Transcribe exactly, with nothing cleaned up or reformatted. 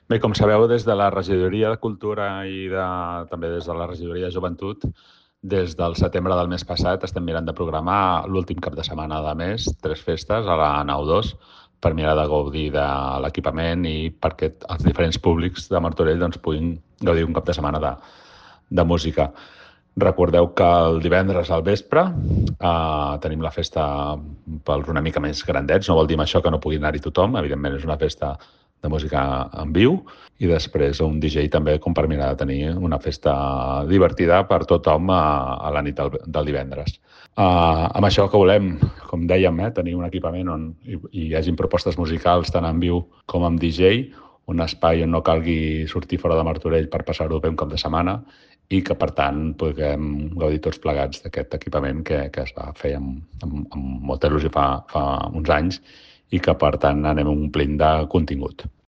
Bé, com sabeu, des de la Regidoria de Cultura i de, també des de la Regidoria de Joventut, des del setembre del mes passat estem mirant de programar l'últim cap de setmana de mes, tres festes a la nau dos, per mirar de gaudir de l'equipament i perquè els diferents públics de Martorell doncs, puguin gaudir un cap de setmana de, de música. Recordeu que el divendres al vespre eh, tenim la festa pels una mica més grandets. No vol dir amb això que no pugui anar-hi tothom. Evidentment és una festa de música en viu i després un D J també com per mirar de tenir una festa divertida per tothom a, a la nit del, del divendres. Uh, amb això que volem, com dèiem, eh, tenir un equipament on hi, hi hagin propostes musicals tant en viu com amb D J, un espai on no calgui sortir fora de Martorell per passar-ho bé un cap de setmana i que, per tant, puguem gaudir tots plegats d'aquest equipament que, que es va fer amb, amb, amb molta il·lusió fa, fa uns anys i que, per tant, anem omplint de contingut.